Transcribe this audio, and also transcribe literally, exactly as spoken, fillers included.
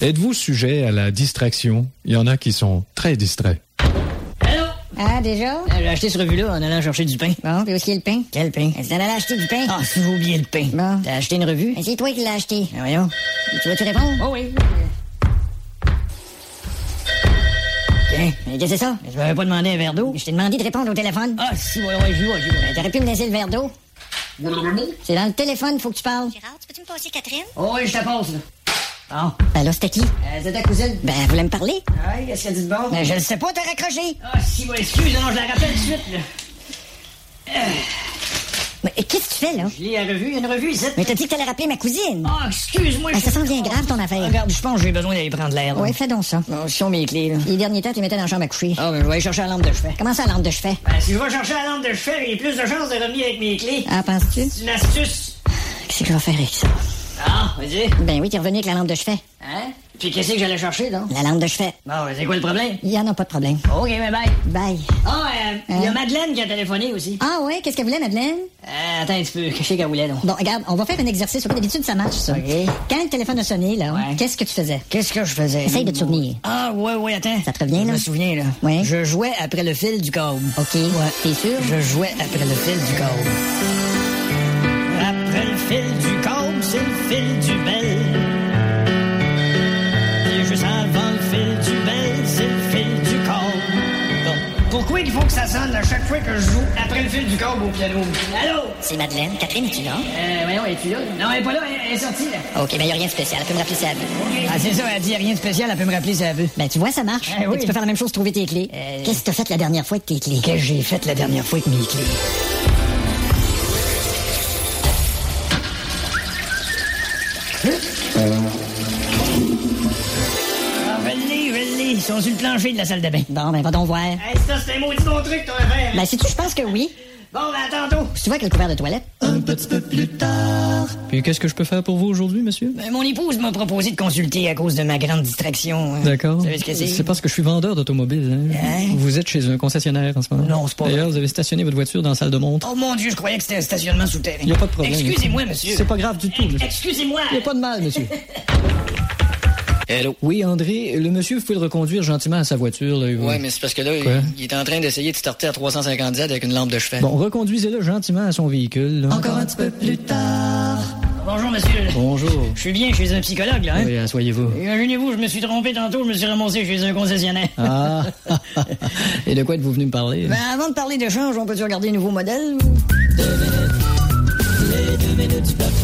Êtes-vous sujet à la distraction? Il y en a qui sont très distraits. Allô? Ah, déjà? Euh, J'ai acheté ce revue-là en allant chercher du pain. Bon, puis aussi le pain. Quel pain? Tu t'en allais acheter du pain? Ah, si j'ai oublié le pain. Bon. T'as acheté une revue? Mais c'est toi qui l'as acheté. Ah, voyons. Tu veux-tu répondre? Oh oui. Tiens, Mais qu'est-ce que c'est ça? je m'avais pas demandé un verre d'eau. Je t'ai demandé de répondre au téléphone. Ah, si, ouais, ouais, j'y vois, j'y vois. Ben, t'aurais pu me laisser le verre d'eau. C'est dans le téléphone, faut que tu parles. Gérard, tu peux-tu me passer Catherine? Oh oui, je te passe, là. Bon. Ben là, c'était qui? Euh, c'est ta cousine? Ben, elle voulait me parler. Ah oui, qu'est-ce qu'elle dit de bon? Ben, je le sais pas, t'as raccroché. Ah, si, ouais, excuse, non, je la rappelle tout de suite, là. Mais qu'est-ce que tu fais, là? Je lis la revue, il y a une revue ici. Mais t'as dit que t'allais rappeler ma cousine. Ah, excuse-moi. Ben, je- ça sent bien grave, ton affaire. Regarde, je pense que j'ai besoin d'aller prendre l'air. là. Ouais, fais donc ça. Bon, ce sont mes clés, là. Les derniers temps, tu mettais dans la chambre à coucher. Ah, ben, je vais aller chercher la lampe de chevet. Comment ça, la lampe de chevet? Ben, si je vais chercher la lampe de chevet, j'ai plus de chances de revenir avec mes clés. Ah, penses-tu? C'est une astuce. Qu'est-ce que je vais faire avec ça? Ah, vas-y. Ben oui, t'es revenu avec la lampe de chevet. Hein? Puis qu'est-ce que j'allais chercher, donc? La lampe de chevet. Bon, ben, c'est quoi le problème? Il y en a pas de problème. OK, mais bye. Bye. Ah, euh, il y a Hein? Madeleine qui a téléphoné aussi. Ah ouais, qu'est-ce qu'elle voulait, Madeleine? Euh, attends un petit peu, qu'est-ce qu'elle voulait, donc? Bon, regarde, on va faire un exercice. D'habitude, ça marche, ça. OK. Quand le téléphone a sonné, là, Ouais. qu'est-ce que tu faisais? Qu'est-ce que je faisais? Essaye de te souvenir. Ah, ouais, ouais, attends. Ça te revient, là? Je me souviens, là. Ouais. Je jouais après le fil du câble. OK. T'es sûr? Je jouais après le fil du câble. Après le fil du câble, c'est le fil du bel. Et juste avant le fil du bel, c'est le fil du câble. Bon. Pourquoi il faut que ça sonne à chaque fois que je joue après le fil du câble au piano? Allô? C'est Madeleine. Catherine, es-tu là? Euh, voyons, es-tu là? Non, elle est pas là, elle, elle est sortie, là. OK, ben y a rien de spécial. Elle peut me rappeler si elle veut. Ah, c'est ça, elle dit rien de spécial, elle peut me rappeler si elle veut. Ben, tu vois, ça marche. Eh oui. Et tu peux faire la même chose, trouver tes clés. Euh, Qu'est-ce que t'as fait la dernière fois avec tes clés? Qu'est-ce que j'ai fait la dernière fois avec mes clés? Ah, je l'ai, je l'ai. Ils sont sur le plancher de la salle de bain. Bon, ben, va donc voir. Hey, ça, c'est un maudit bon truc, ton affaire. Ben, sais-tu, je pense que oui. Bon, ben, à tantôt. Si tu vois avec le couvert de toilette. Un petit peu plus tard. Puis qu'est-ce que je peux faire pour vous aujourd'hui, monsieur? Ben, mon épouse m'a proposé de consulter à cause de ma grande distraction. hein. D'accord. Vous savez ce que c'est? C'est parce que je suis vendeur d'automobile. Hein? Hein? Vous êtes chez un concessionnaire en ce moment? Non, c'est pas D'ailleurs, vrai. vous avez stationné votre voiture dans la salle de montre. Oh mon Dieu, je croyais que c'était un stationnement souterrain. Il n'y a pas de problème. Excusez-moi, monsieur. C'est pas grave du tout, monsieur. Excusez-moi. Il n'y a pas de mal, monsieur. Hello. Oui, André, le monsieur, vous pouvez le reconduire gentiment à sa voiture. Là, Ouais, mais c'est parce que là, Quoi? il, il est en train d'essayer de starter à trois cent cinquante Z avec une lampe de chevet. Bon, reconduisez-le gentiment à son véhicule. Là. Encore un petit peu plus tard. Bonjour, monsieur. Bonjour. Je suis bien chez un psychologue, là, hein? Oui, asseyez-vous. Imaginez-vous, je me suis trompé tantôt, je me suis ramassé chez un concessionnaire. Ah. Et de quoi êtes-vous venu me parler? Ben, avant de parler d'échange, on peut-tu regarder les nouveaux modèles? Les deux minutes du peuple.